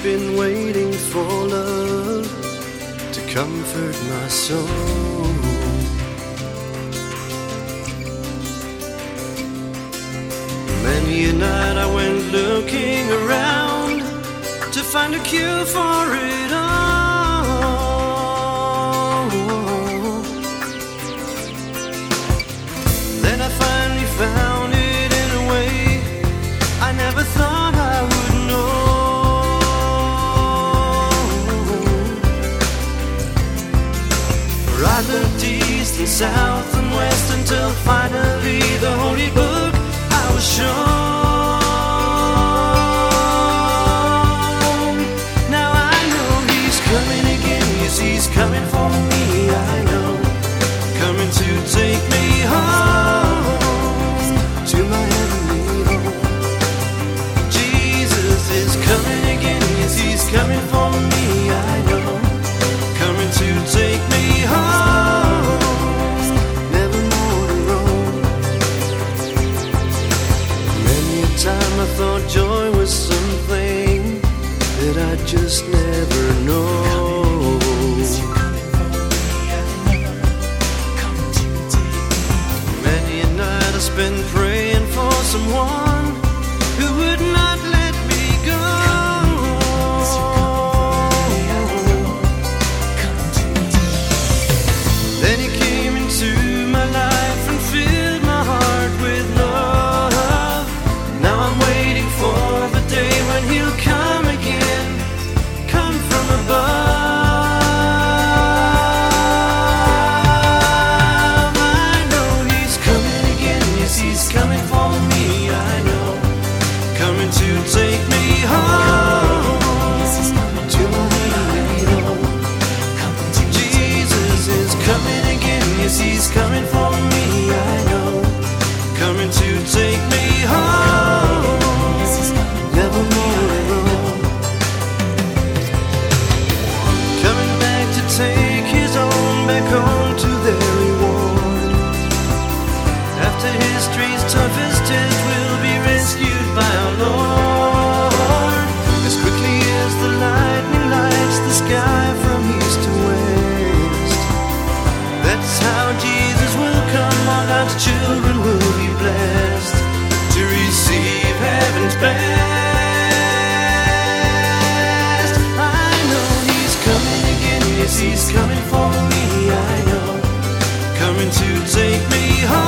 been waiting for love to comfort my soul. Many a night I went looking around to find a cure for it all. Then I finally found it in a way I never thought I would know. I looked east and south and west until finally the Holy Book I was shown. Now I know He's coming again. Yes, He's coming for me, I know. Coming to take me home to my heavenly home. Jesus is coming again. Yes, He's coming for me, I know. Coming to take me home, never more to roam. Many a time I thought joy was something that I'd just never know. Many a night I spent praying for someone who would not let me go. Then He came into my life and filled my heart with love. Now I'm waiting for the day when He'll come again, come from above. I know He's coming again. Yes, He's coming for me, I know. Coming to take me home to my heavenly home. Jesus is coming again. Yes, He's coming for me, I know. Coming to take me home, never more alone. Coming back to take His own back home to their reward. After history's toughest test, we'll be rescued by our Lord. As quickly as the lightning lights the sky from east to west, that's how Jesus will come. All God's children will be blessed to receive heaven's best. I know He's coming again. Yes, He's coming for me, I know. Coming to take me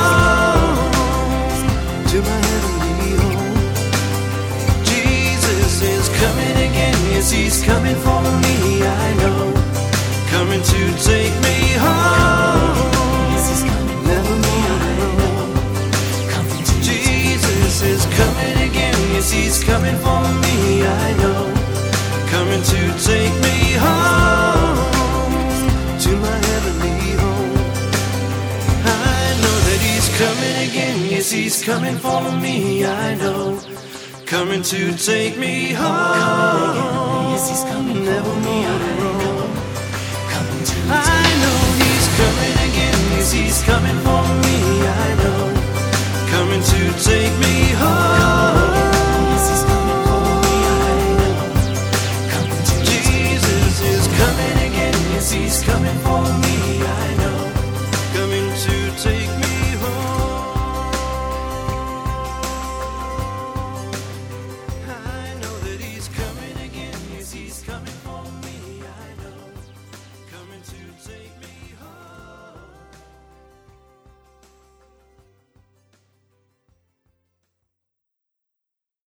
home to my heavenly home. Jesus is coming again. Yes, He's coming for me, I know. Coming to take me home, never more alone. Jesus is coming again. Yes, He's coming for me, I know. Coming to take me home to my heavenly home. I know that He's coming again. Yes, He's coming for me, I know. Coming to take me home, never more alone. I know He's coming again. Yes, He's coming for me, I know. Coming to take me